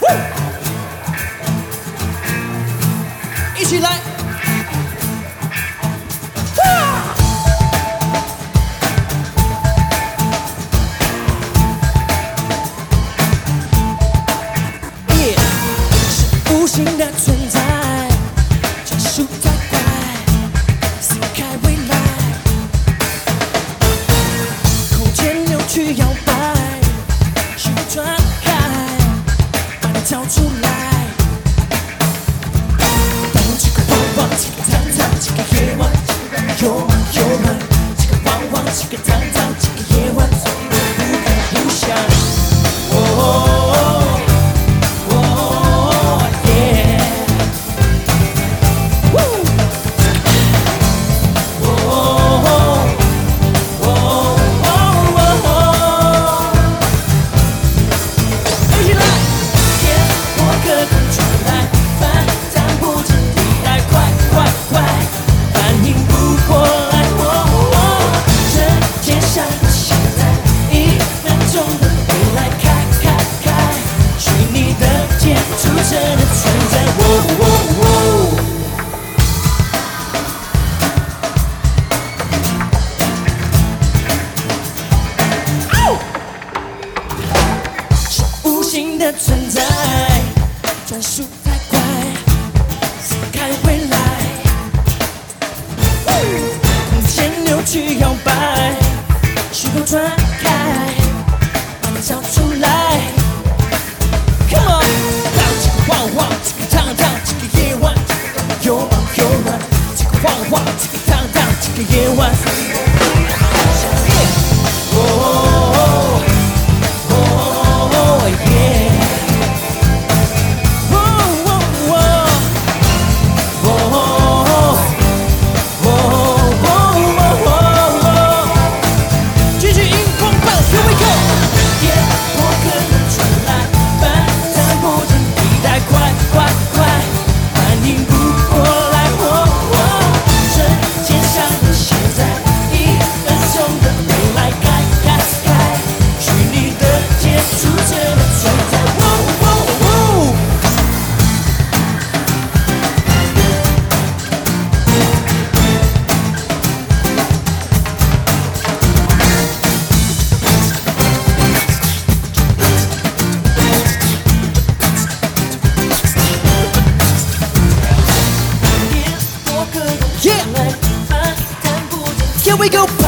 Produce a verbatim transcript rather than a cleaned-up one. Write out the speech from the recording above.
一起来。无形的存在，专属太快，撕开未来，空间扭曲摇摆，时空转开，把你跳出来。当这个汪汪，这个汤汤，这个夜晚，有吗有吗？这个汪汪，这个汤汤，这个夜晚，不敢不想。哦。的存在，转速太快，撕开未来，空间扭曲摇摆，时空转开，把你找出来。Come on， 当这个汪汪，这个汤汤，这个夜晚，有吗有吗？这个汪汪，这个汤汤，这个夜晚。Here we go.